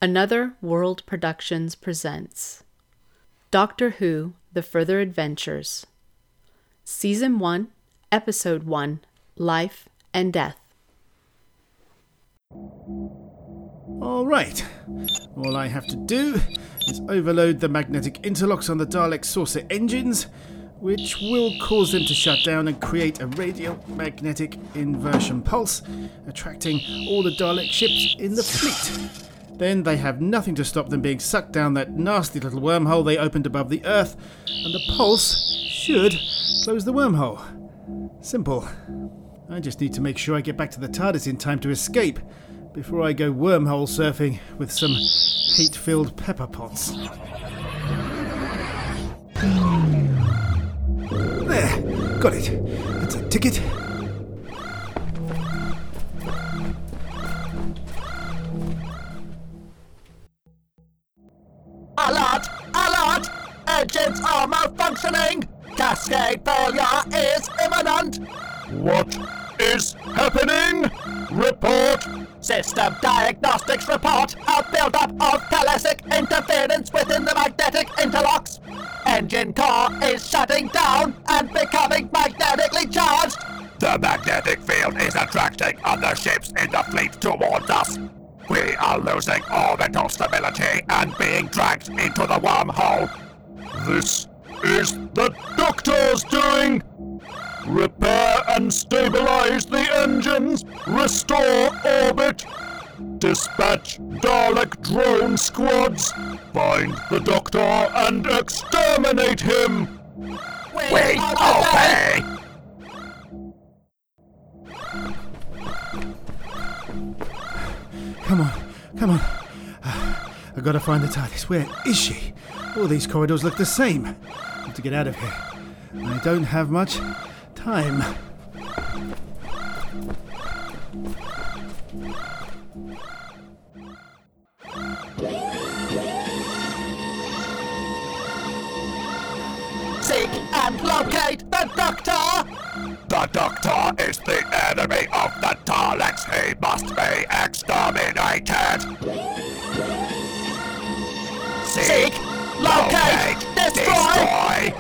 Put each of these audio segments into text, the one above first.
Another World Productions presents Doctor Who: The Further Adventures, Season 1, Episode 1, Life and Death. All right. All I have to do is overload the magnetic interlocks on the Dalek saucer engines, which will cause them to shut down and create a radio-magnetic inversion pulse, attracting all the Dalek ships in the fleet. Then they have nothing to stop them being sucked down that nasty little wormhole they opened above the Earth, and the pulse should close the wormhole. Simple. I just need to make sure I get back to the TARDIS in time to escape before I go wormhole surfing with some hate-filled pepper pots. There, got it. That's a ticket. Alert! Alert! Engines are malfunctioning! Cascade failure is imminent! What is happening? Report! System diagnostics report a build-up of telesic interference within the magnetic interlocks. Engine core is shutting down and becoming magnetically charged. The magnetic field is attracting other ships in the fleet towards us. We are losing orbital stability and being dragged into the wormhole. This is the Doctor's doing! Repair and stabilize the engines! Restore orbit! Dispatch Dalek drone squads! Find the Doctor and exterminate him! We obey! Come on. I've got to find the TARDIS. Where is she? All these corridors look the same. I have to get out of here. I don't have much time. Seek and locate the Doctor! The Doctor is the enemy of the Daleks. He must be exterminated. Seek, locate, destroy!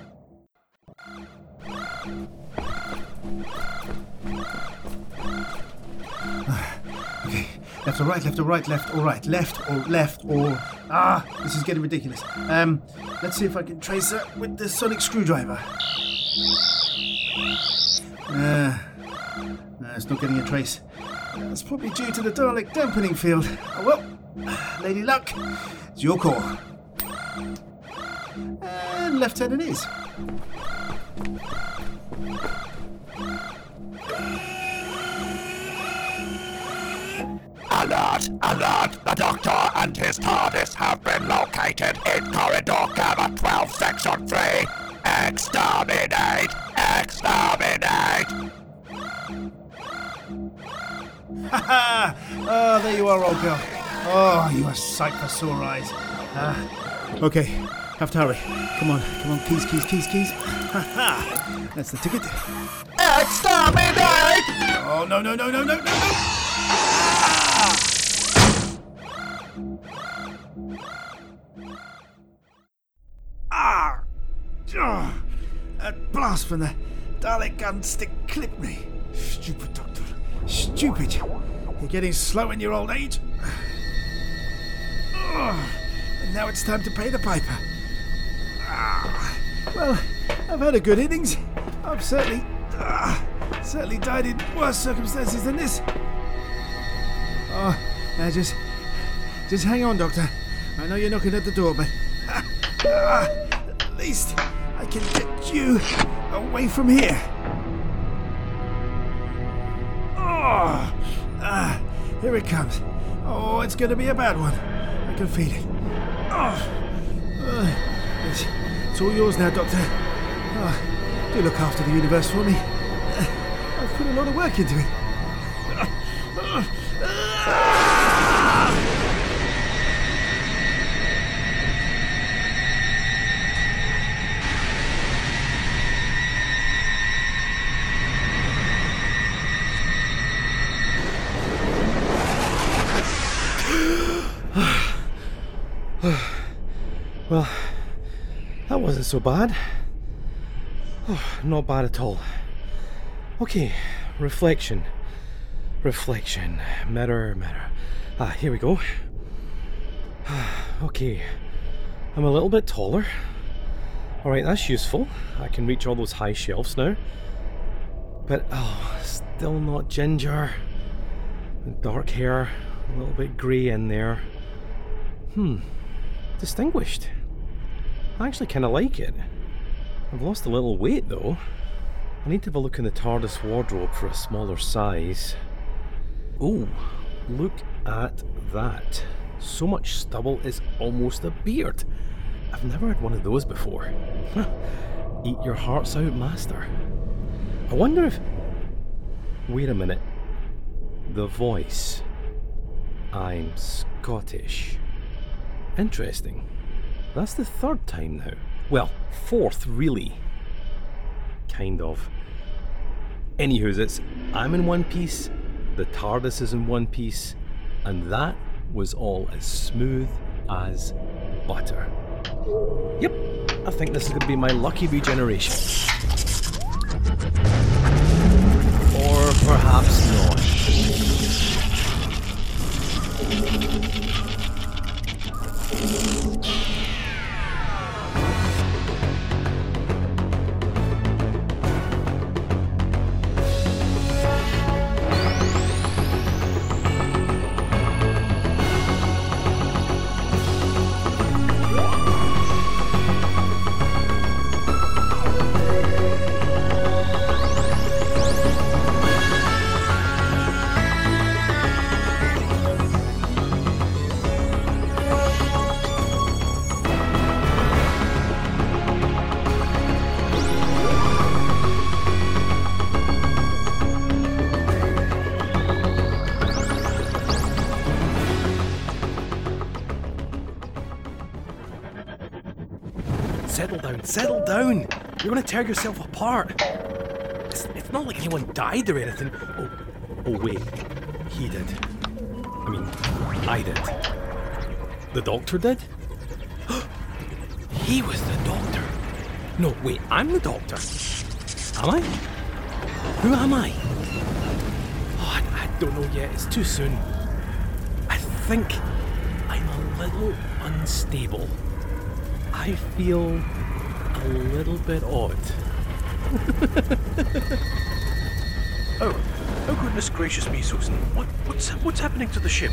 Okay, left or right, left or right, left or right, left or... this is getting ridiculous. Let's see if I can trace her with the sonic screwdriver. It's not getting a trace. That's probably due to the Dalek dampening field. Oh well, Lady Luck, it's your call. And left hand it is. Alert! Alert! The Doctor and his TARDIS have been located in Corridor Gamma 12, Section 3. Exterminate! Exterminate! Ha! Oh, there you are, old girl. Oh, you are sight for sore eyes. Okay, have to hurry. Come on, keys. Ha! That's the ticket. Exterminate! Oh, no. That blast from the Dalek gun stick clipped me. Stupid Doctor. Stupid. You're getting slow in your old age. And now it's time to pay the piper. Well, I've had a good innings. I've certainly died in worse circumstances than this. Now just hang on, Doctor. I know you're knocking at the door, but at least I can get you away from here. Here it comes. Oh, it's going to be a bad one. I can feel it. It's all yours now, Doctor. Do look after the universe for me. I've put a lot of work into it. Well, that wasn't so bad. Oh, not bad at all. Okay, reflection. Mirror. Here we go. Okay, I'm a little bit taller. Alright, that's useful. I can reach all those high shelves now. But, still not ginger. Dark hair, a little bit grey in there. Distinguished. I actually kind of like it. I've lost a little weight though. I need to have a look in the TARDIS wardrobe for a smaller size. Oh, look at that. So much stubble it's almost a beard. I've never had one of those before. Eat your hearts out, master. I wonder if... Wait a minute. The voice. I'm Scottish. Interesting. That's the third time now. Well, fourth, really. Kind of. Anywho's, I'm in one piece, the TARDIS is in one piece, and that was all as smooth as butter. Yep, I think this is going to be my lucky regeneration. Or perhaps not. Settle down! You're going to tear yourself apart! It's not like anyone died or anything. Oh wait. He did. I mean, I did. The doctor did? He was the doctor! No, wait, I'm the doctor. Am I? Who am I? Oh, I don't know yet. It's too soon. I think I'm a little unstable. I feel a little bit odd. Oh goodness gracious me, Susan. What's happening to the ship?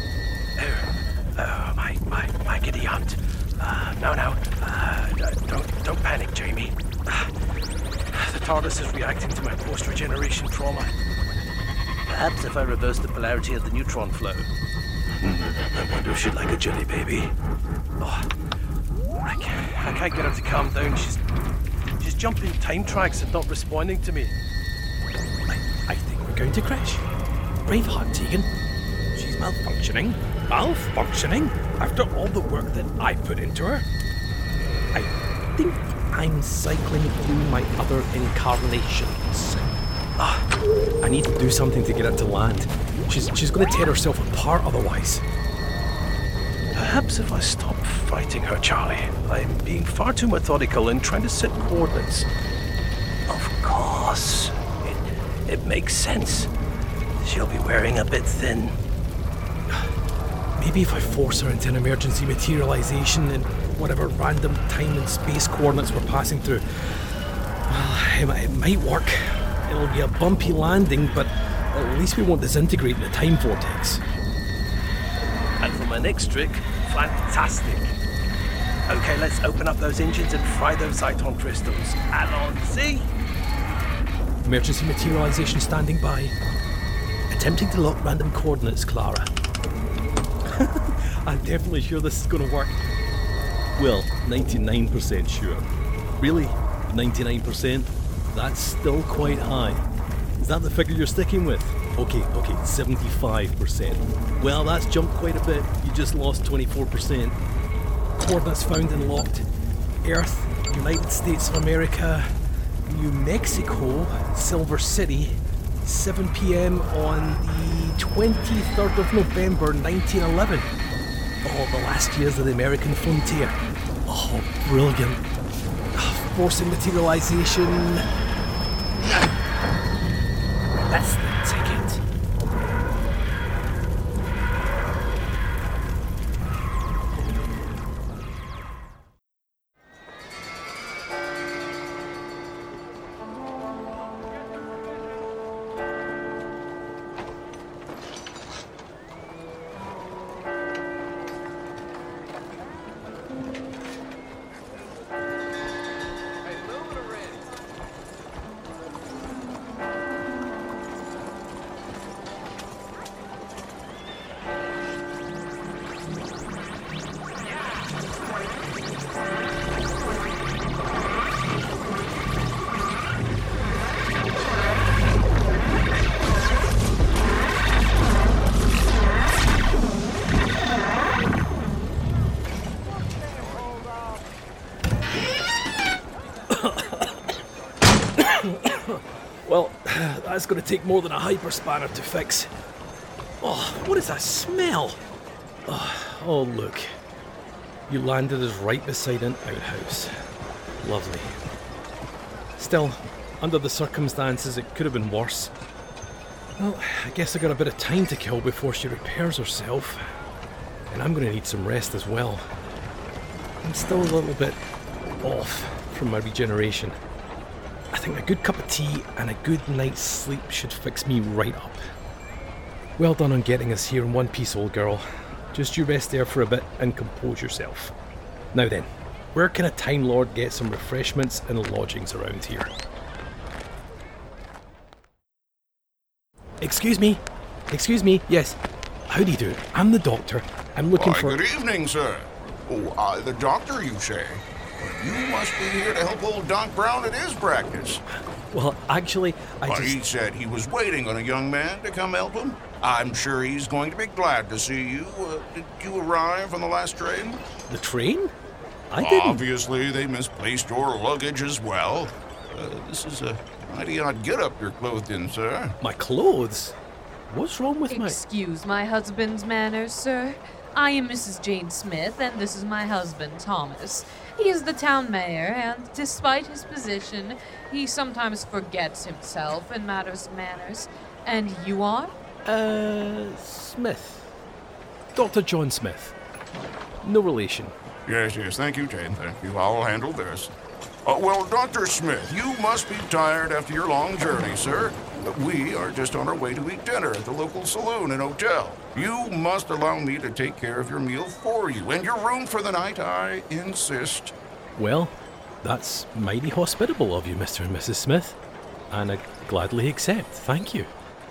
Oh, my giddy aunt. No. Don't panic, Jamie. The TARDIS is reacting to my post-regeneration trauma. Perhaps if I reverse the polarity of the neutron flow. I wonder if she'd like a jelly baby. Oh, I can't get her to calm down. She's jumping time tracks and not responding to me. I think we're going to crash. Braveheart, Tegan. She's malfunctioning. Malfunctioning? After all the work that I put into her? I think I'm cycling through my other incarnations. I need to do something to get her to land. She's going to tear herself apart otherwise. Perhaps if I stop fighting her, Charlie. I'm being far too methodical in trying to set coordinates. Of course. It makes sense. She'll be wearing a bit thin. Maybe if I force her into an emergency materialization in whatever random time and space coordinates we're passing through. Well, it might work. It'll be a bumpy landing, but at least we won't disintegrate in the time vortex. And for my next trick, fantastic. Okay, let's open up those engines and fry those Zyton crystals. Allons-y! Emergency materialization standing by. Attempting to lock random coordinates, Clara. I'm definitely sure this is going to work. Well, 99% sure. Really? 99%? That's still quite high. Is that the figure you're sticking with? Okay, 75%. Well, that's jumped quite a bit. You just lost 24%. Coordinates found and locked. Earth, United States of America, New Mexico, Silver City, 7 p.m. on the 23rd of November, 1911. Oh, the last years of the American frontier. Oh, Oh, brilliant. Forcing materialization. That's the ticket. Well, that's going to take more than a hyperspanner to fix. Oh, what is that smell? Oh, look. You landed us right beside an outhouse. Lovely. Still, under the circumstances, it could have been worse. Well, I guess I got a bit of time to kill before she repairs herself. And I'm going to need some rest as well. I'm still a little bit off from my regeneration. I think a good cup of tea and a good night's sleep should fix me right up. Well done on getting us here in one piece, old girl. Just you rest there for a bit and compose yourself. Now then, where can a Time Lord get some refreshments and lodgings around here? Excuse me, yes. How do you do? I'm the doctor. I'm looking for... Good evening, sir. Oh, the doctor, you say? You must be here to help old Doc Brown at his practice. Well, actually, He said he was waiting on a young man to come help him. I'm sure he's going to be glad to see you. Did you arrive on the last train? The train? I didn't... Obviously, they misplaced your luggage as well. This is a mighty odd get-up you're clothed in, sir. My clothes? What's wrong with my... Excuse my husband's manners, sir. I am Mrs. Jane Smith, and this is my husband, Thomas. He is the town mayor, and despite his position, he sometimes forgets himself in matters of manners. And you are? Smith. Dr. John Smith. No relation. Yes, thank you, Jane, thank you. I'll handle this. Well, Dr. Smith, you must be tired after your long journey, sir. We are just on our way to eat dinner at the local saloon and hotel. You must allow me to take care of your meal for you, and your room for the night, I insist. Well, that's mighty hospitable of you, Mr. and Mrs. Smith, and I gladly accept. Thank you.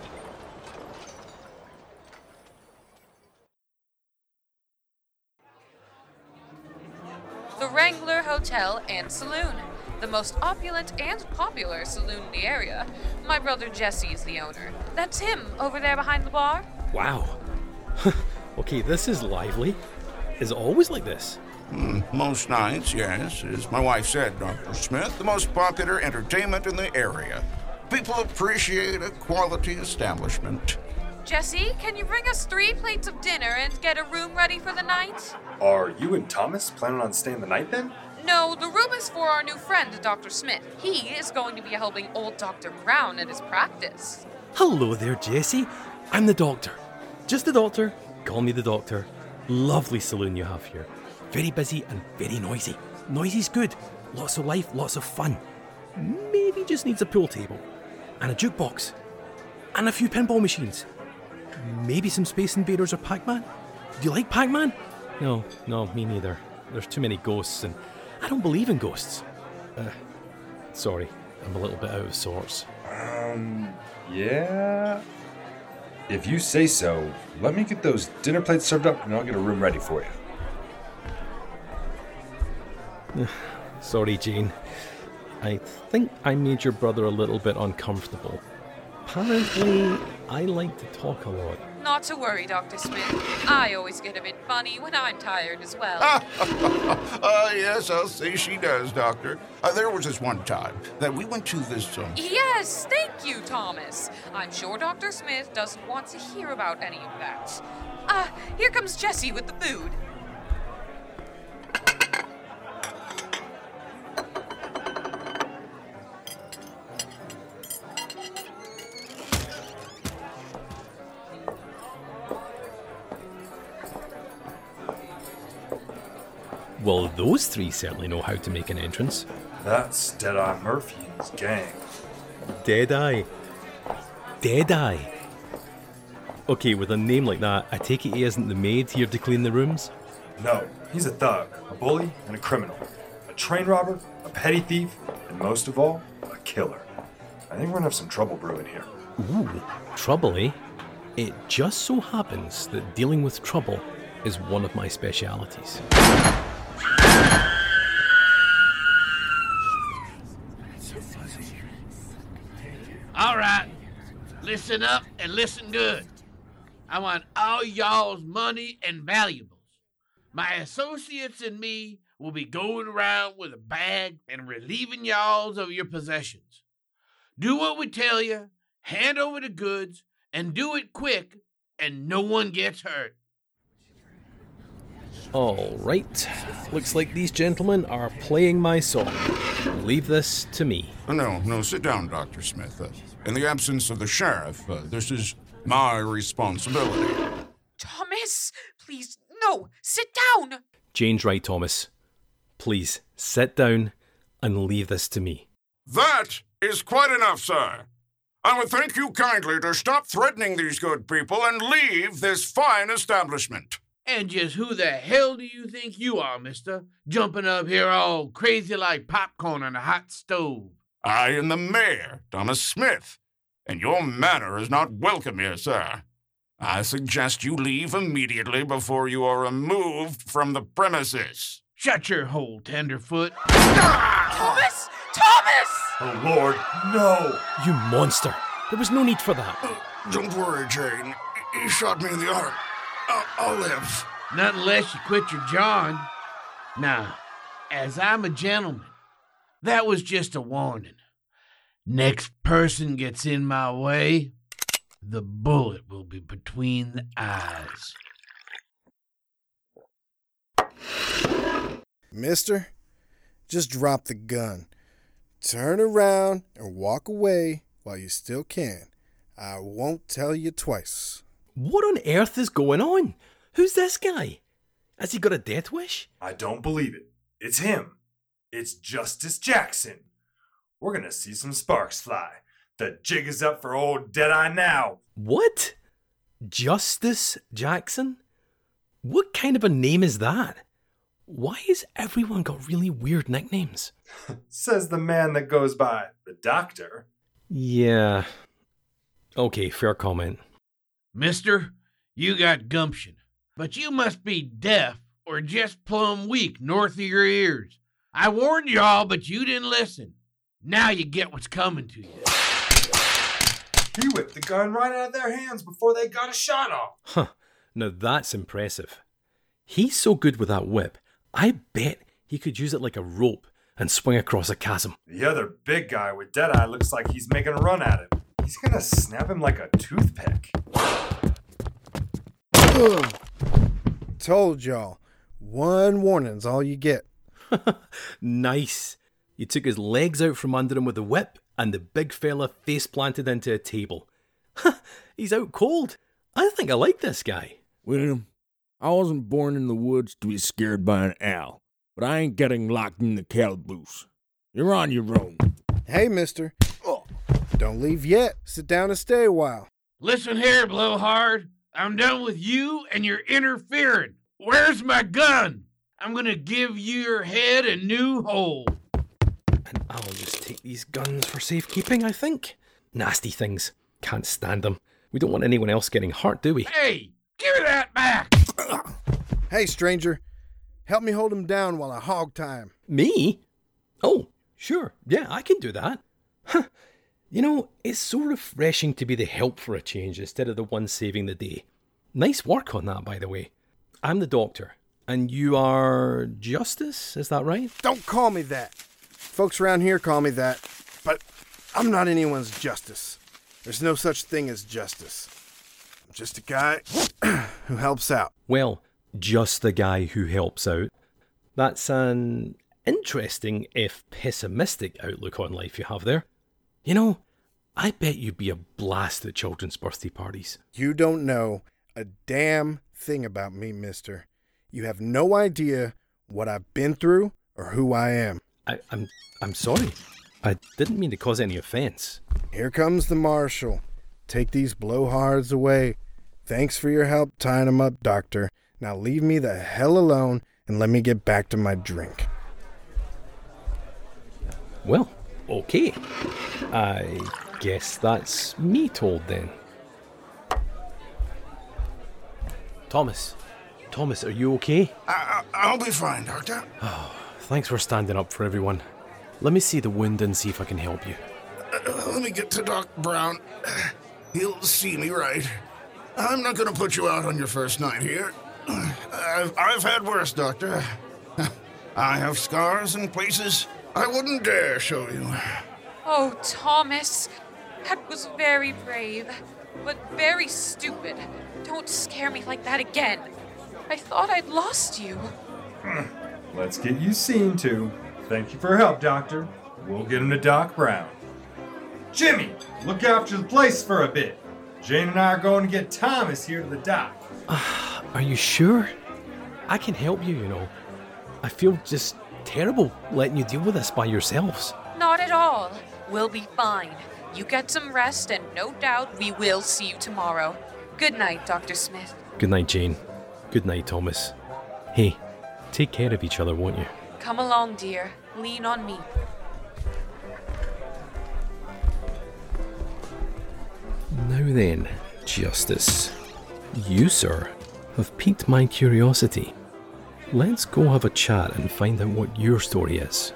The Wrangler Hotel and Saloon. The most opulent and popular saloon in the area. My brother Jesse is the owner. That's him over there behind the bar. Wow. Okay, this is lively. Is it always like this? Most nights, yes. As my wife said, Dr. Smith, the most popular entertainment in the area. People appreciate a quality establishment. Jesse, can you bring us 3 plates of dinner and get a room ready for the night? Are you and Thomas planning on staying the night then? No, the room is for our new friend, Dr. Smith. He is going to be helping old Dr. Brown at his practice. Hello there, Jesse. I'm the doctor. Just the doctor. Call me the doctor. Lovely saloon you have here. Very busy and very noisy. Noisy's good. Lots of life, lots of fun. Maybe just needs a pool table. And a jukebox. And a few pinball machines. Maybe some Space Invaders or Pac-Man? Do you like Pac-Man? No, me neither. There's too many ghosts and I don't believe in ghosts. Sorry, I'm a little bit out of sorts. Yeah. If you say so, let me get those dinner plates served up and I'll get a room ready for you. Sorry, Jane. I think I made your brother a little bit uncomfortable. Apparently, I like to talk a lot. Not to worry, Dr. Smith. I always get a bit funny when I'm tired as well. Yes, I'll say she does, Doctor. There was this one time that we went to this, Yes, thank you, Thomas. I'm sure Dr. Smith doesn't want to hear about any of that. Here comes Jesse with the food. Well, those three certainly know how to make an entrance. That's Deadeye Murphy and his gang. Deadeye. Deadeye. Okay, with a name like that, I take it he isn't the maid here to clean the rooms? No, he's a thug, a bully, and a criminal. A train robber, a petty thief, and most of all, a killer. I think we're gonna have some trouble brewing here. Ooh, trouble, eh? It just so happens that dealing with trouble is one of my specialities. All right, listen up and listen good. I want all y'all's money and valuables. My associates and me will be going around with a bag and relieving y'alls of your possessions. Do what we tell you, hand over the goods, and do it quick, and no one gets hurt. All right. Looks like these gentlemen are playing my song. Leave this to me. No, sit down, Dr. Smith. In the absence of the sheriff, this is my responsibility. Thomas, please, no, sit down. Jane's right, Thomas. Please, sit down and leave this to me. That is quite enough, sir. I would thank you kindly to stop threatening these good people and leave this fine establishment. And just who the hell do you think you are, mister? Jumping up here all crazy like popcorn on a hot stove. I am the mayor, Thomas Smith, and your manner is not welcome here, sir. I suggest you leave immediately before you are removed from the premises. Shut your hole, tenderfoot. Thomas! Thomas! Oh, Lord, no! You monster! There was no need for that. Don't worry, Jane. He shot me in the arm. I'll live. Not unless you quit your jawing. Now, as I'm a gentleman, that was just a warning. Next person gets in my way, the bullet will be between the eyes. Mister, just drop the gun. Turn around and walk away while you still can. I won't tell you twice. What on earth is going on? Who's this guy? Has he got a death wish? I don't believe it. It's him. It's Justice Jackson. We're gonna see some sparks fly. The jig is up for old Deadeye now. What? Justice Jackson? What kind of a name is that? Why has everyone got really weird nicknames? Says the man that goes by the doctor. Yeah. Okay, fair comment. Mister, you got gumption, but you must be deaf or just plumb weak north of your ears. I warned y'all, but you didn't listen. Now you get what's coming to you. He whipped the gun right out of their hands before they got a shot off. Huh, now that's impressive. He's so good with that whip, I bet he could use it like a rope and swing across a chasm. The other big guy with Deadeye looks like he's making a run at him. He's gonna snap him like a toothpick. Ugh. Told y'all, one warning's all you get. Nice. You took his legs out from under him with a whip, and the big fella face planted into a table. He's out cold. I think I like this guy. William, I wasn't born in the woods to be scared by an owl, but I ain't getting locked in the calaboose. You're on your own. Hey, mister. Don't leave yet. Sit down and stay a while. Listen here, Blowhard. I'm done with you and your interfering. Where's my gun? I'm gonna give your head a new hole. And I'll just take these guns for safekeeping, I think. Nasty things. Can't stand them. We don't want anyone else getting hurt, do we? Hey, give me that back! Hey, stranger. Help me hold him down while I hog tie him. Me? Oh, sure. Yeah, I can do that. Huh. You know, it's so refreshing to be the help for a change instead of the one saving the day. Nice work on that, by the way. I'm the doctor, and you are Justice, is that right? Don't call me that. Folks around here call me that, but I'm not anyone's justice. There's no such thing as justice. I'm just a guy who helps out. Well, just the guy who helps out. That's an interesting, if pessimistic, outlook on life you have there. You know, I bet you'd be a blast at children's birthday parties. You don't know a damn thing about me, mister. You have no idea what I've been through or who I am. I'm sorry. I didn't mean to cause any offense. Here comes the marshal. Take these blowhards away. Thanks for your help tying them up, Doctor. Now leave me the hell alone and let me get back to my drink. Well, okay. I guess that's me told then. Thomas, are you okay? I'll be fine, Doctor. Oh, thanks for standing up for everyone. Let me see the wound and see if I can help you. Let me get to Doc Brown. He'll see me right. I'm not going to put you out on your first night here. I've had worse, Doctor. I have scars and places I wouldn't dare show you. Oh, Thomas, that was very brave, but very stupid. Don't scare me like that again. I thought I'd lost you. Let's get you seen to. Thank you for your help, Doctor. We'll get him to Doc Brown. Jimmy, look after the place for a bit. Jane and I are going to get Thomas here to the dock. Are you sure? I can help you, you know. I feel just terrible letting you deal with this by yourselves. Not at all. We'll be fine. You get some rest, and no doubt we will see you tomorrow. Good night, Dr. Smith. Good night, Jane. Good night, Thomas. Hey, take care of each other, won't you? Come along, dear. Lean on me. Now then, Justice. You, sir, have piqued my curiosity. Let's go have a chat and find out what your story is.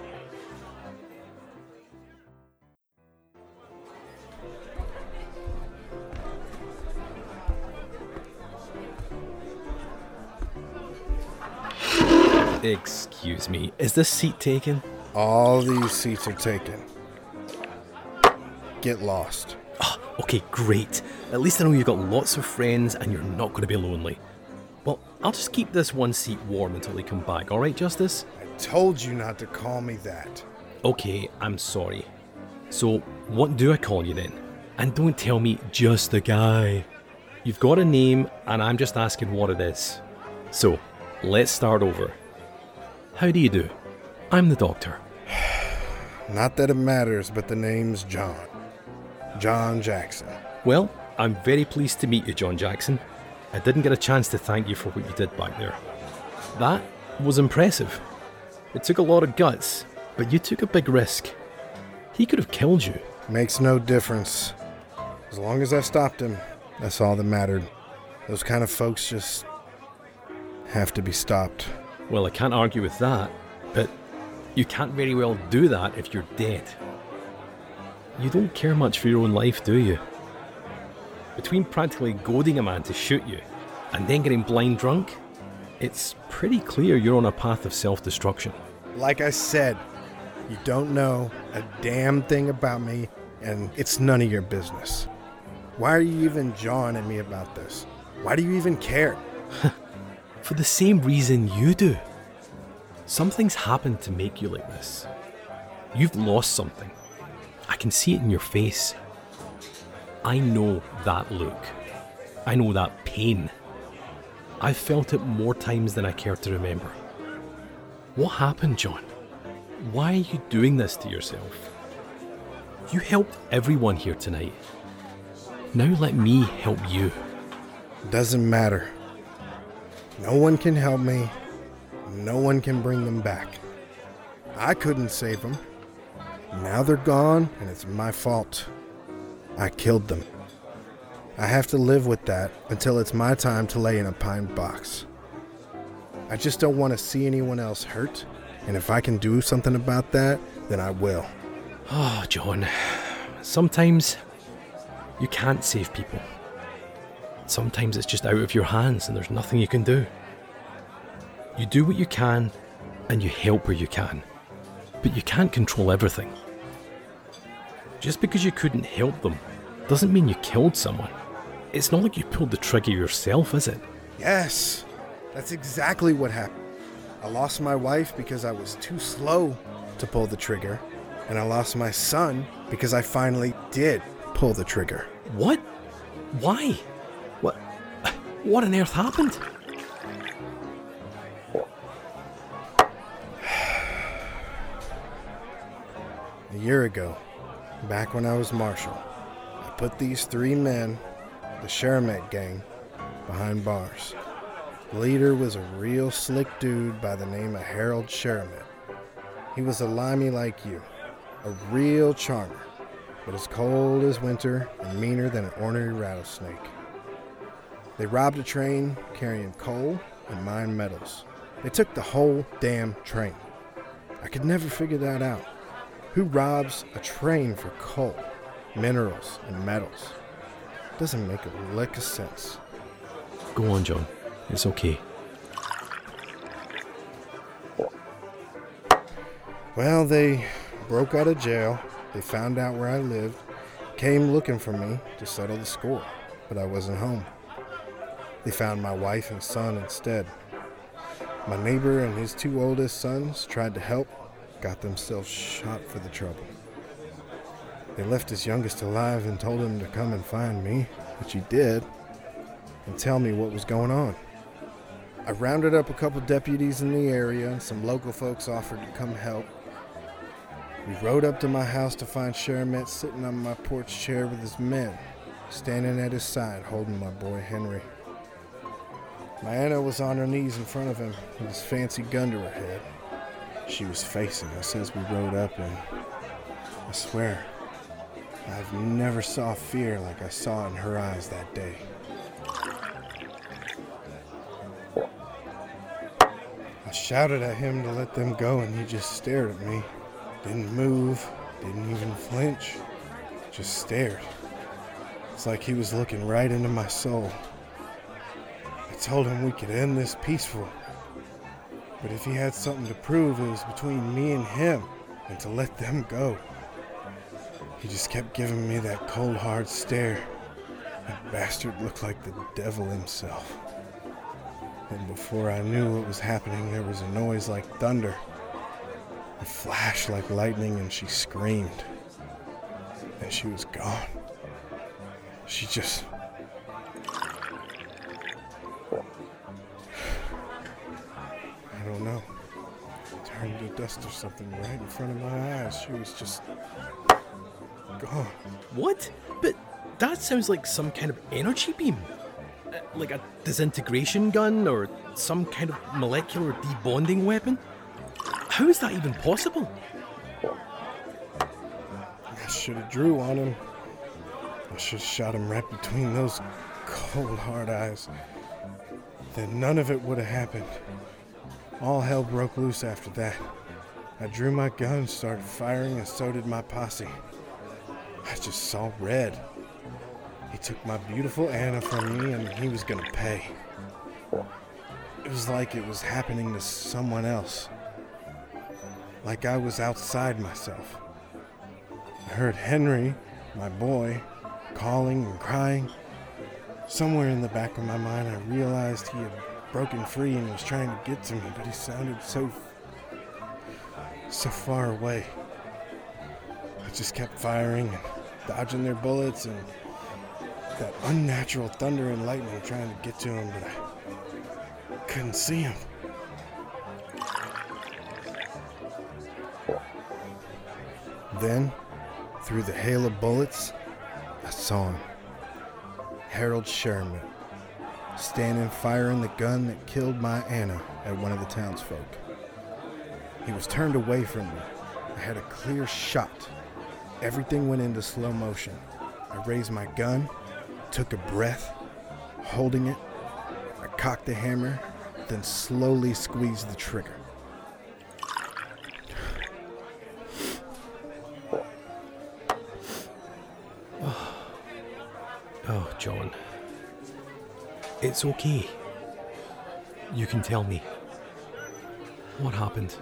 Excuse me, is this seat taken? All these seats are taken. Get lost. Oh, okay, great. At least I know you've got lots of friends and you're not going to be lonely. Well, I'll just keep this one seat warm until they come back, alright, Justice? I told you not to call me that. Okay, I'm sorry. So, what do I call you then? And don't tell me just the guy. You've got a name and I'm just asking what it is. So, let's start over. How do you do? I'm the doctor. Not that it matters, but the name's John. John Jackson. Well, I'm very pleased to meet you, John Jackson. I didn't get a chance to thank you for what you did back there. That was impressive. It took a lot of guts, but you took a big risk. He could have killed you. Makes no difference. As long as I stopped him, that's all that mattered. Those kind of folks just have to be stopped. Well, I can't argue with that, but you can't very well do that if you're dead. You don't care much for your own life, do you? Between practically goading a man to shoot you and then getting blind drunk, it's pretty clear you're on a path of self-destruction. Like I said, you don't know a damn thing about me, and it's none of your business. Why are you even jawing at me about this? Why do you even care? For the same reason you do. Something's happened to make you like this. You've lost something. I can see it in your face. I know that look. I know that pain. I've felt it more times than I care to remember. What happened, John? Why are you doing this to yourself? You helped everyone here tonight. Now let me help you. Doesn't matter. No one can help me. No one can bring them back. I couldn't save them. Now they're gone, and it's my fault. I killed them. I have to live with that until it's my time to lay in a pine box. I just don't want to see anyone else hurt, and if I can do something about that, then I will. Oh, John. Sometimes you can't save people. Sometimes it's just out of your hands and there's nothing you can do. You do what you can and you help where you can, but you can't control everything. Just because you couldn't help them doesn't mean you killed someone. It's not like you pulled the trigger yourself, is it? Yes, that's exactly what happened. I lost my wife because I was too slow to pull the trigger, and I lost my son because I finally did pull the trigger. What? Why? What on earth happened? year ago, back when I was marshal, I put these 3 men, the Sherimet gang, behind bars. The leader was a real slick dude by the name of Harold Sherimet. He was a limey like you, a real charmer, but as cold as winter and meaner than an ornery rattlesnake. They robbed a train carrying coal and mined metals. They took the whole damn train. I could never figure that out. Who robs a train for coal, minerals, and metals? Doesn't make a lick of sense. Go on, John. It's okay. Well, they broke out of jail. They found out where I lived, came looking for me to settle the score, but I wasn't home. They found my wife and son instead. My neighbor and his 2 oldest sons tried to help, got themselves shot for the trouble. They left his youngest alive and told him to come and find me, which he did, and tell me what was going on. I rounded up a couple deputies in the area, and some local folks offered to come help. We rode up to my house to find Sherimet sitting on my porch chair with his men, standing at his side holding my boy Henry. My Anna was on her knees in front of him with his fancy gun to her head. She was facing us as we rode up, and I swear, I've never saw fear like I saw in her eyes that day. I shouted at him to let them go, and he just stared at me. Didn't move, didn't even flinch, just stared. It's like he was looking right into my soul. I told him we could end this peaceful, but if he had something to prove, it was between me and him, and to let them go. He just kept giving me that cold, hard stare. That bastard looked like the devil himself. And before I knew what was happening, there was a noise like thunder, a flash like lightning, and she screamed. And she was gone. She just... I don't know. Turned to dust or something right in front of my eyes. She was just... gone. What? But that sounds like some kind of energy beam. Like a disintegration gun or some kind of molecular debonding weapon? How is that even possible? I should have drew on him. I should have shot him right between those cold, hard eyes. Then none of it would have happened. All hell broke loose after that. I drew my gun, started firing, and so did my posse. I just saw red. He took my beautiful Anna from me, and he was gonna pay. It was like it was happening to someone else. Like I was outside myself. I heard Henry, my boy, calling and crying. Somewhere in the back of my mind, I realized he had broken free and was trying to get to me, but he sounded so far away. I just kept firing and dodging their bullets and that unnatural thunder and lightning trying to get to him, but I couldn't see him. Then, through the hail of bullets, I saw him. Harold Sherimet, standing firing the gun that killed my Anna at one of the townsfolk. He was turned away from me. I had a clear shot. Everything went into slow motion. I raised my gun, took a breath, holding it. I cocked the hammer, then slowly squeezed the trigger. Oh, John. It's okay. You can tell me. What happened?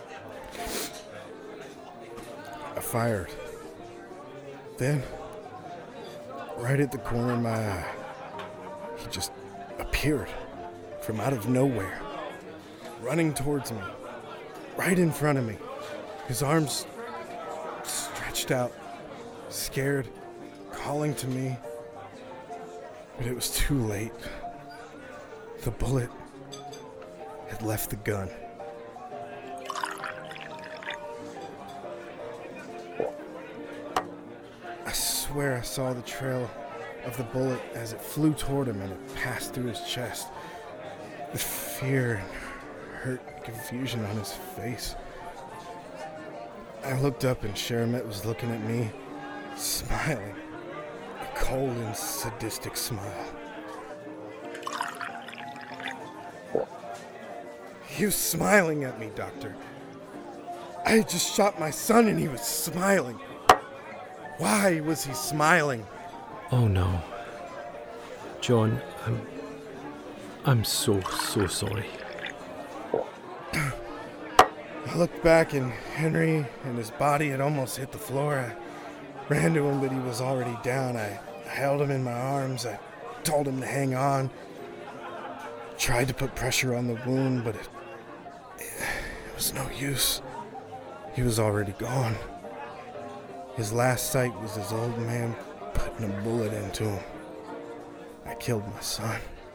I fired. Then, right at the corner of my eye, he just appeared from out of nowhere, running towards me, right in front of me, his arms stretched out, scared, calling to me. But it was too late. The bullet had left the gun. swear I saw the trail of the bullet as it flew toward him and it passed through his chest. The fear and hurt and confusion on his face. I looked up and Sherimet was looking at me, smiling. A cold and sadistic smile. He was smiling at me, Doctor. I had just shot my son and he was smiling. Why was he smiling? Oh no. John, I'm so sorry. I looked back and Henry and his body had almost hit the floor. I ran to him, but he was already down. I held him in my arms. I told him to hang on. Tried to put pressure on the wound, but it was no use. He was already gone. His last sight was his old man putting a bullet into him. I killed my son.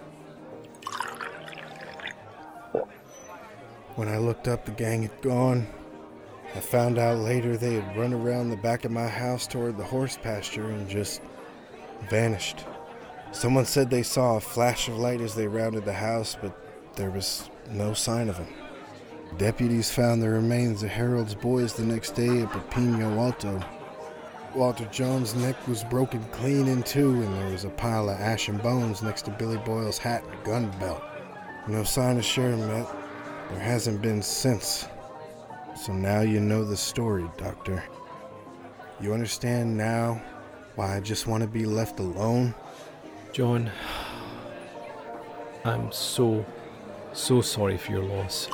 When I looked up, the gang had gone. I found out later they had run around the back of my house toward the horse pasture and just vanished. Someone said they saw a flash of light as they rounded the house, but there was no sign of him. Deputies found the remains of Harold's boys the next day at Pepino Alto. Walter Jones' neck was broken clean in two, and there was a pile of ashen bones next to Billy Boyle's hat and gun belt. No sign of Sherimet. There hasn't been since. So now you know the story, Doctor. You understand now why I just want to be left alone? John, I'm so sorry for your loss.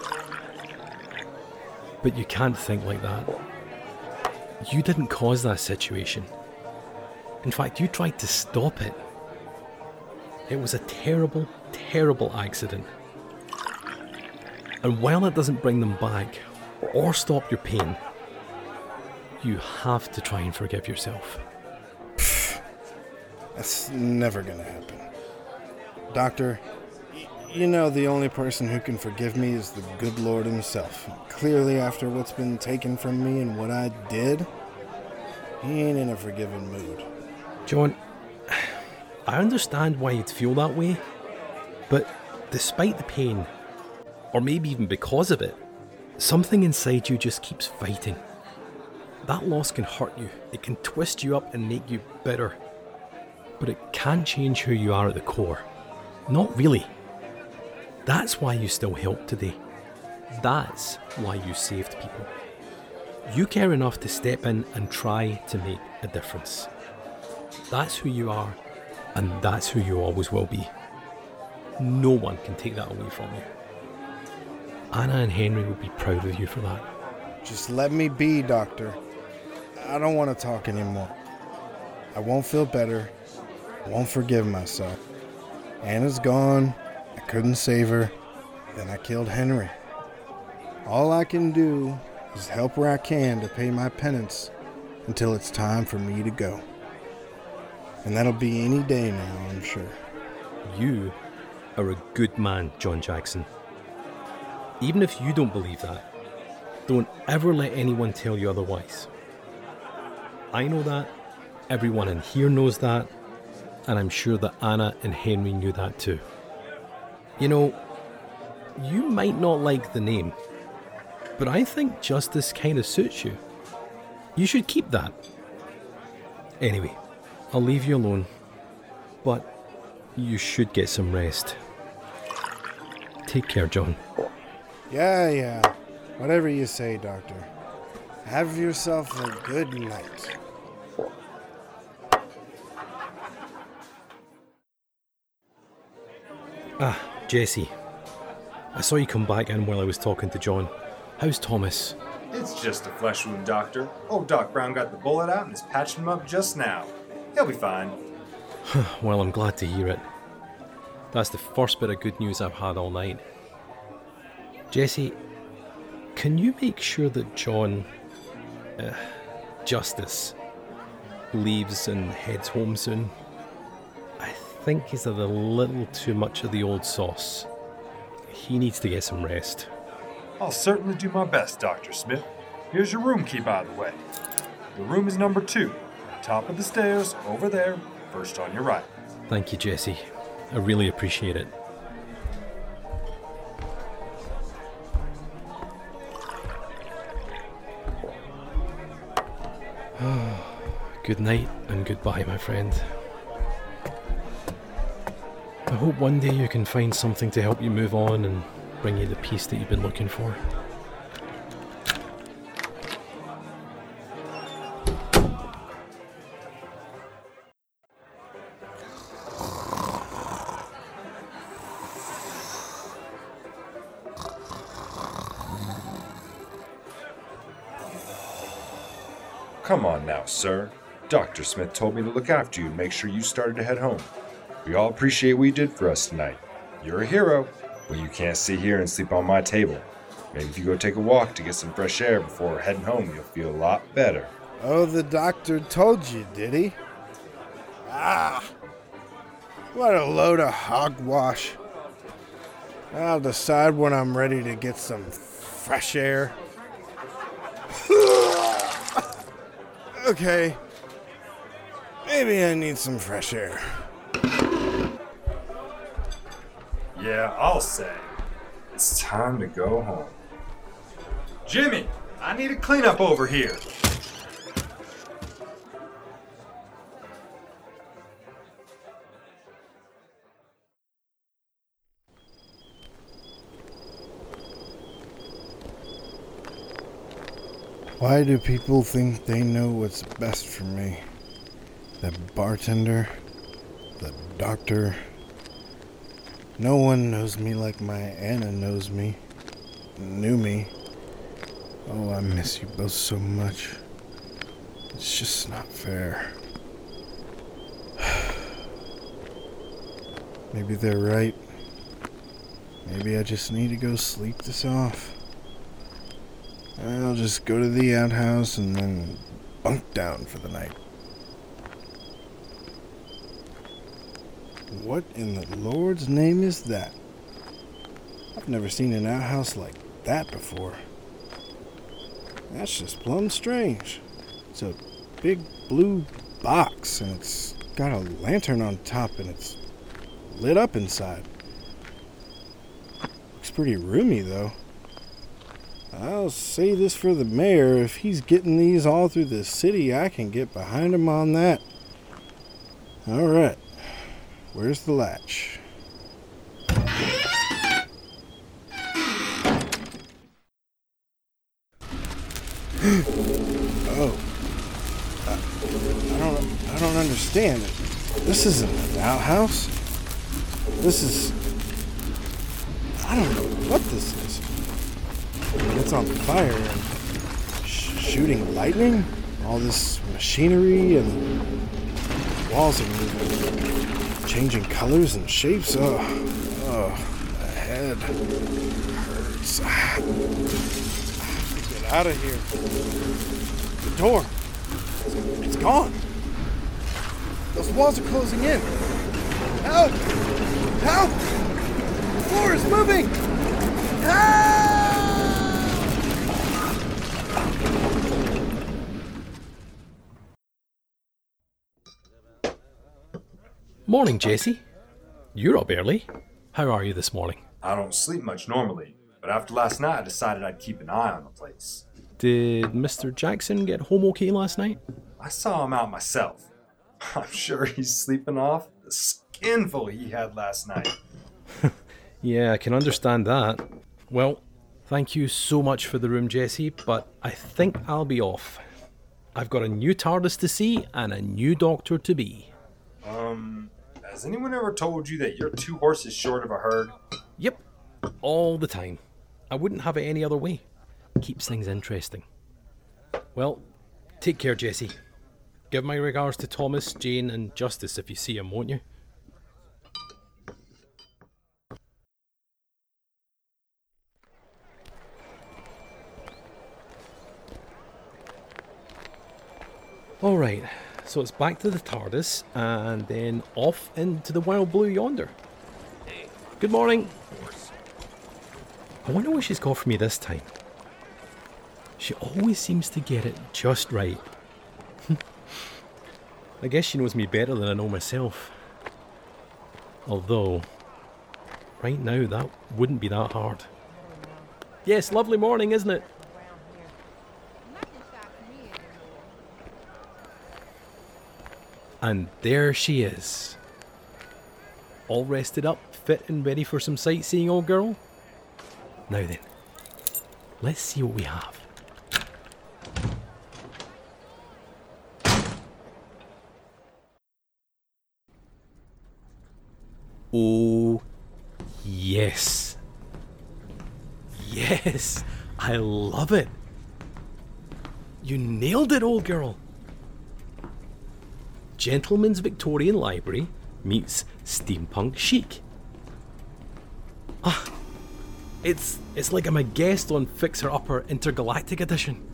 But you can't think like that. You didn't cause that situation. In fact, you tried to stop it. It was a terrible, terrible accident. And while it doesn't bring them back or stop your pain, you have to try and forgive yourself. That's never gonna happen. Doctor, you know the only person who can forgive me is the good Lord himself. Clearly, after what's been taken from me and what I did, he ain't in a forgiving mood. John, I understand why you'd feel that way, but despite the pain, or maybe even because of it, something inside you just keeps fighting. That loss can hurt you, it can twist you up and make you bitter, but it can't change who you are at the core. Not really. That's why you still help today. That's why you saved people. You care enough to step in and try to make a difference. That's who you are, and that's who you always will be. No one can take that away from you. Anna and Henry would be proud of you for that. Just let me be, Doctor. I don't want to talk anymore. I won't feel better. I won't forgive myself. Anna's gone. I couldn't save her. Then I killed Henry. All I can do is help where I can to pay my penance until it's time for me to go. And that'll be any day now, I'm sure. You are a good man, John Jackson. Even if you don't believe that, don't ever let anyone tell you otherwise. I know that, everyone in here knows that, and I'm sure that Anna and Henry knew that too. You know, you might not like the name, but I think Justice kind of suits you. You should keep that. Anyway, I'll leave you alone, but you should get some rest. Take care, John. Yeah. Whatever you say, Doctor. Have yourself a good night. Jesse. I saw you come back in while I was talking to John. How's Thomas? It's just a flesh wound, Doctor. Old Doc Brown got the bullet out and is patching him up just now. He'll be fine. Well, I'm glad to hear it. That's the first bit of good news I've had all night. Jesse, can you make sure that John, Justice, leaves and heads home soon? I think he's had a little too much of the old sauce. He needs to get some rest. I'll certainly do my best, Dr. Smith. Here's your room key, by the way. The room is number 2. Top of the stairs, over there, first on your right. Thank you, Jesse. I really appreciate it. Good night and goodbye, my friend. I hope one day you can find something to help you move on and bring you the peace that you've been looking for. Come on now, sir. Dr. Smith told me to look after you and make sure you started to head home. We all appreciate what you did for us tonight. You're a hero, but you can't sit here and sleep on my table. Maybe if you go take a walk to get some fresh air before heading home, you'll feel a lot better. Oh, the doctor told you, did he? Ah! What a load of hogwash. I'll decide when I'm ready to get some fresh air. Okay. Maybe I need some fresh air. Yeah, I'll say. It's time to go home. Jimmy, I need a cleanup over here. Why do people think they know what's best for me? The bartender, the doctor. No one knows me like my Anna knows me, knew me. Oh, I miss you both so much. It's just not fair. Maybe they're right. Maybe I just need to go sleep this off. I'll just go to the outhouse and then bunk down for the night. What in the Lord's name is that? I've never seen an outhouse like that before. That's just plumb strange. It's a big blue box and it's got a lantern on top and it's lit up inside. Looks pretty roomy though. I'll say this for the mayor, if he's getting these all through the city, I can get behind him on that. Alright, where's the latch? Oh. I don't understand. This isn't an outhouse. This is... I don't know what this is. It's on fire and shooting lightning. All this machinery and walls are moving, changing colors and shapes. Oh, my head hurts. Get out of here. The door. It's gone. Those walls are closing in. Help! Help! The floor is moving! Help! Morning, Jesse. You're up early. How are you this morning? I don't sleep much normally, but after last night I decided I'd keep an eye on the place. Did Mr. Jackson get home okay last night? I saw him out myself. I'm sure he's sleeping off the skinful he had last night. Yeah, I can understand that. Well, thank you so much for the room, Jesse, but I think I'll be off. I've got a new TARDIS to see and a new doctor to be. Has anyone ever told you that you're 2 horses short of a herd? Yep, all the time. I wouldn't have it any other way. Keeps things interesting. Well, take care, Jesse. Give my regards to Thomas, Jane, and Justice if you see him, won't you? Alright, so it's back to the TARDIS, and then off into the wild blue yonder. Good morning. I wonder what she's got for me this time. She always seems to get it just right. I guess she knows me better than I know myself. Although, right now that wouldn't be that hard. Yes, lovely morning, isn't it? And there she is. All rested up, fit and ready for some sightseeing, old girl? Now then, let's see what we have. Oh, yes. Yes, I love it. You nailed it, old girl. Gentleman's Victorian Library meets steampunk chic. Ah, it's like I'm a guest on Fixer Upper Intergalactic Edition.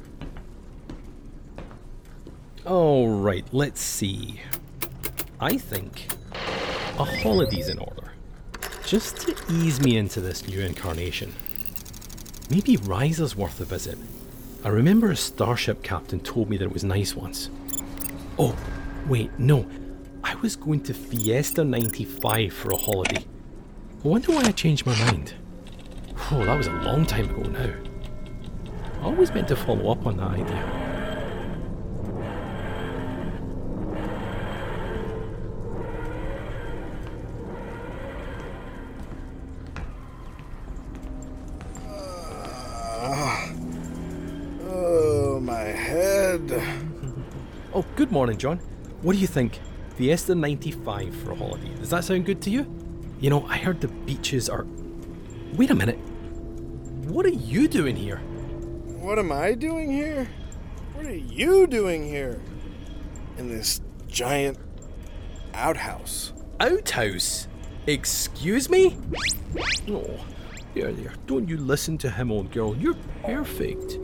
Alright, let's see. I think a holiday's in order, just to ease me into this new incarnation. Maybe Riza's worth a visit. I remember a starship captain told me that it was nice once. Oh, wait, no. I was going to Fiesta 95 for a holiday. I wonder why I changed my mind. Oh, that was a long time ago now. I always meant to follow up on that idea. Oh, good morning, John. What do you think? Fiesta 95 for a holiday. Does that sound good to you? You know, I heard the beaches are... Wait a minute. What are you doing here? What am I doing here? What are you doing here? In this giant outhouse. Outhouse? Excuse me? Oh, there. Don't you listen to him, old girl. You're perfect.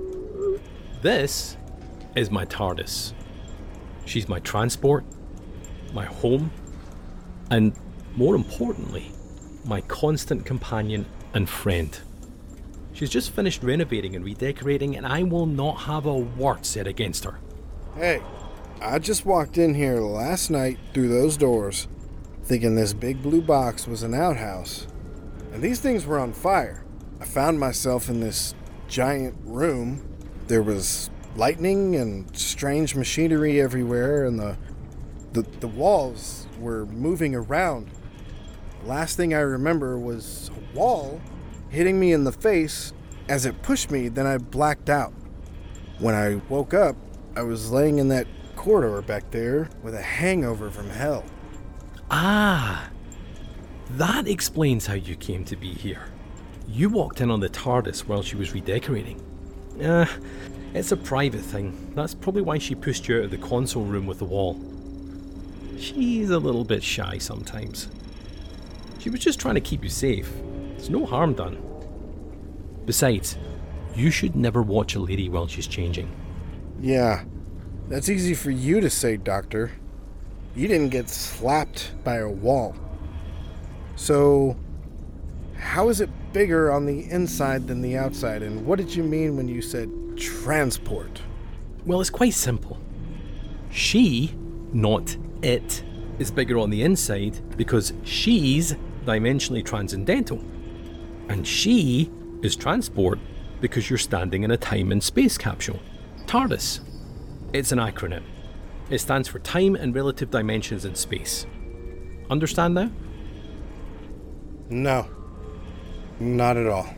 This is my TARDIS. She's my transport, my home, and more importantly, my constant companion and friend. She's just finished renovating and redecorating, and I will not have a word said against her. Hey, I just walked in here last night through those doors, thinking this big blue box was an outhouse, and these things were on fire. I found myself in this giant room. There was lightning and strange machinery everywhere, and the walls were moving around. The last thing I remember was a wall hitting me in the face. As it pushed me, then I blacked out. When I woke up, I was laying in that corridor back there with a hangover from hell. Ah, that explains how you came to be here. You walked in on the TARDIS while she was redecorating. It's a private thing. That's probably why she pushed you out of the console room with the wall. She's a little bit shy sometimes. She was just trying to keep you safe. There's no harm done. Besides, you should never watch a lady while she's changing. Yeah, that's easy for you to say, Doctor. You didn't get slapped by a wall. So, how is it bigger on the inside than the outside? And what did you mean when you said transport? Well, it's quite simple. She, not it, is bigger on the inside because she's dimensionally transcendental. And she is transport because you're standing in a time and space capsule. TARDIS. It's an acronym. It stands for Time and Relative Dimensions in Space. Understand now? No. Not at all.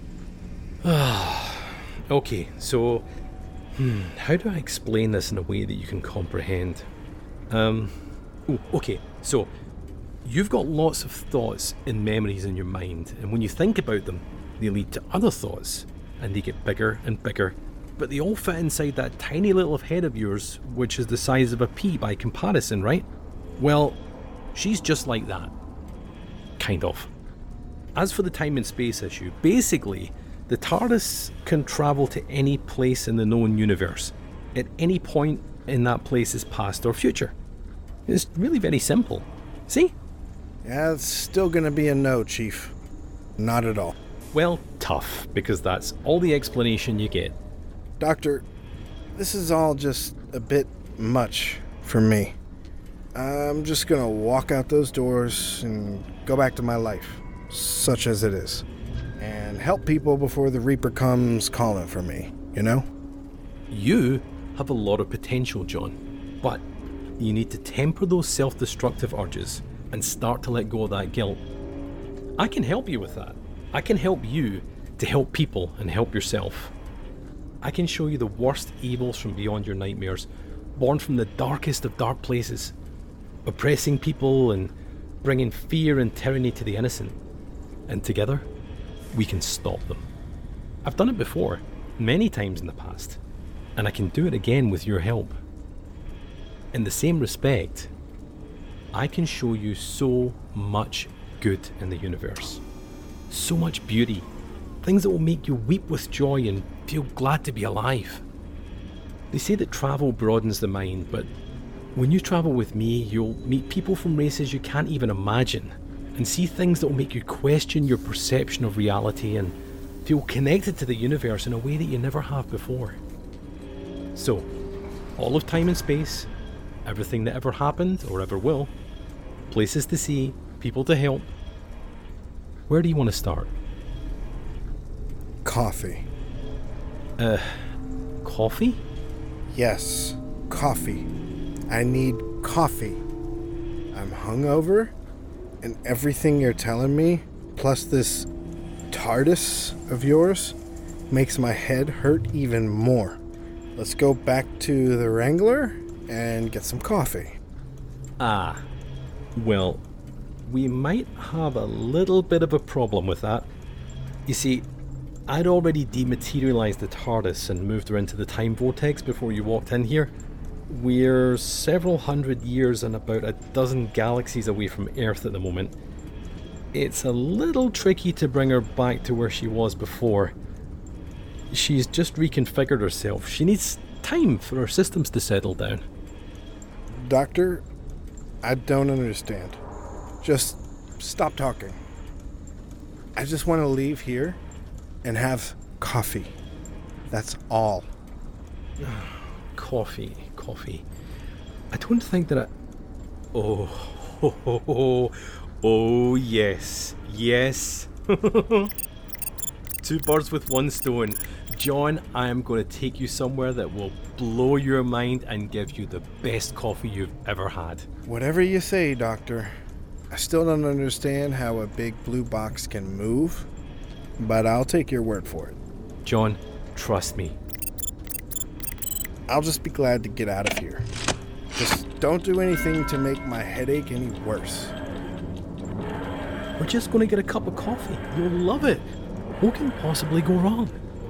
Okay, so how do I explain this in a way that you can comprehend? Okay, so you've got lots of thoughts and memories in your mind, and when you think about them, they lead to other thoughts, and they get bigger and bigger, but they all fit inside that tiny little head of yours, which is the size of a pea by comparison, right? Well, she's just like that. Kind of. As for the time and space issue, basically, the TARDIS can travel to any place in the known universe, at any point in that place's past or future. It's really very simple. See? Yeah, it's still gonna be a no, Chief. Not at all. Well, tough, because that's all the explanation you get. Doctor, this is all just a bit much for me. I'm just gonna walk out those doors and go back to my life, such as it is, and help people before the Reaper comes calling for me, you know? You have a lot of potential, John, but you need to temper those self-destructive urges and start to let go of that guilt. I can help you with that. I can help you to help people and help yourself. I can show you the worst evils from beyond your nightmares, born from the darkest of dark places, oppressing people and bringing fear and tyranny to the innocent. And together, we can stop them. I've done it before, many times in the past, and I can do it again with your help. In the same respect, I can show you so much good in the universe. So much beauty. Things that will make you weep with joy and feel glad to be alive. They say that travel broadens the mind, but when you travel with me, you'll meet people from races you can't even imagine and see things that will make you question your perception of reality and feel connected to the universe in a way that you never have before. So, all of time and space, everything that ever happened or ever will, places to see, people to help. Where do you want to start? Coffee. Coffee? Yes, coffee. I need coffee. I'm hungover, and everything you're telling me, plus this TARDIS of yours, makes my head hurt even more. Let's go back to the Wrangler and get some coffee. Ah, well, we might have a little bit of a problem with that. You see, I'd already dematerialized the TARDIS and moved her into the time vortex before you walked in here. We're several hundred years and about a dozen galaxies away from Earth at the moment. It's a little tricky to bring her back to where she was before. She's just reconfigured herself. She needs time for her systems to settle down. Doctor, I don't understand. Just stop talking. I just want to leave here and have coffee. That's all. Coffee. I don't think that Oh, yes. Two birds with one stone. John, I am going to take you somewhere that will blow your mind and give you the best coffee you've ever had. Whatever you say, Doctor. I still don't understand how a big blue box can move, but I'll take your word for it. John, trust me. I'll just be glad to get out of here. Just don't do anything to make my headache any worse. We're just going to get a cup of coffee. You'll love it. What can possibly go wrong?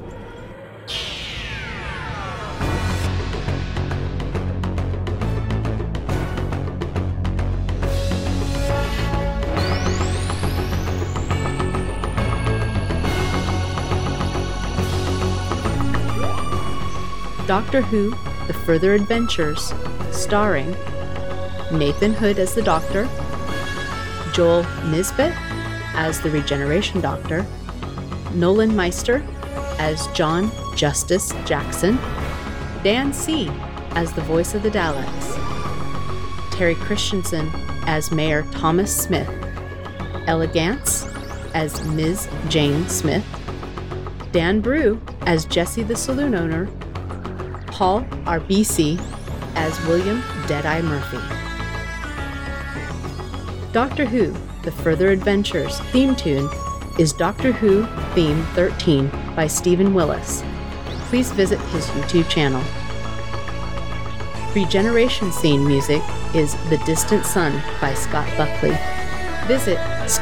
Doctor Who: The Further Adventures, starring Nathan Hood as the Doctor, Joel Nisbet as the Regeneration Doctor, Nolan Meister as John Justice Jackson, Dan C. as the voice of the Daleks, Terry Christensen as Mayor Thomas Smith, Ella Gantz as Ms. Jane Smith, Dan Brew as Jesse the Saloon Owner, Paul RBC as William Deadeye Murphy. Doctor Who: The Further Adventures theme tune is Doctor Who Theme 13 by Stephen Willis. Please visit his YouTube channel. Regeneration scene music is The Distant Sun by Scott Buckley. Visit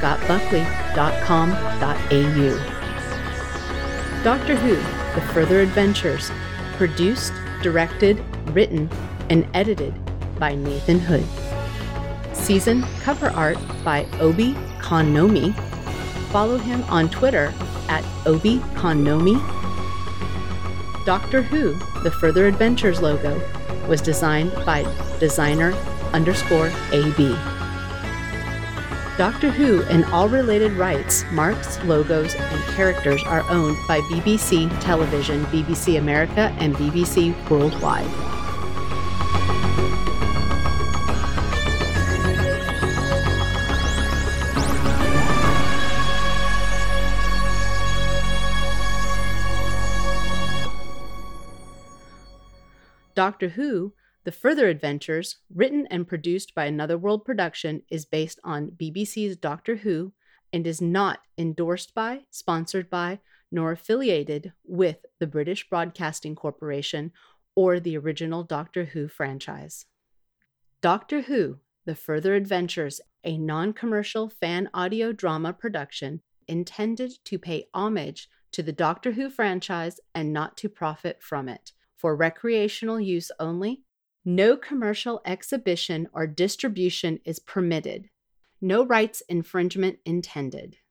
scottbuckley.com.au. Doctor Who: The Further Adventures, produced, directed, written, and edited by Nathan Hood. Season cover art by Obi Konnomi. Follow him on Twitter at Obi Konnomi. Doctor Who: The Further Adventures logo was designed by designer_AB. Doctor Who and all related rights, marks, logos, and characters are owned by BBC Television, BBC America, and BBC Worldwide. Doctor Who, The Further Adventures, written and produced by Another World Production, is based on BBC's Doctor Who and is not endorsed by, sponsored by, nor affiliated with the British Broadcasting Corporation or the original Doctor Who franchise. Doctor Who, The Further Adventures, a non-commercial fan audio drama production intended to pay homage to the Doctor Who franchise and not to profit from it. For recreational use only, no commercial exhibition or distribution is permitted. No rights infringement intended.